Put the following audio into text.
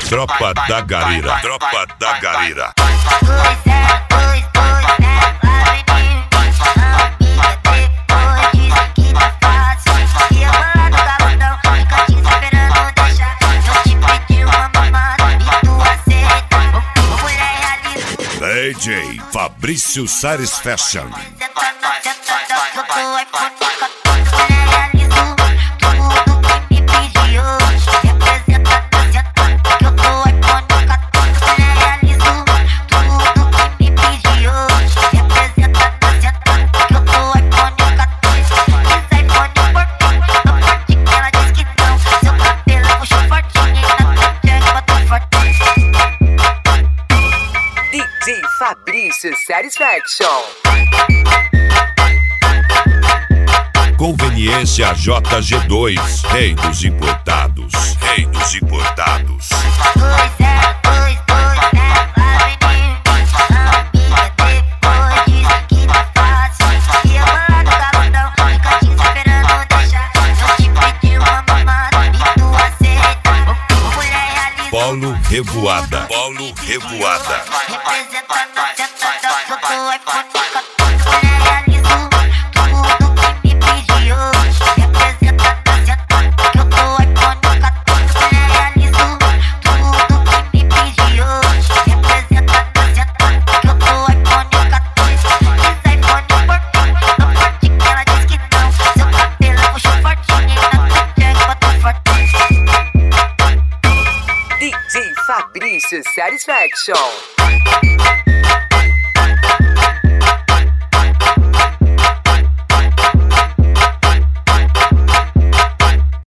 Tropa da Gareira, Tropa da Gareira. DJ Fabrício Satisfaction. DJ Fabrício Satisfaction. Conveniência JG2, rei dos importados, rei dos importados. Polo Revoada, Polo Revoada. DJ Fabrício Satisfaction.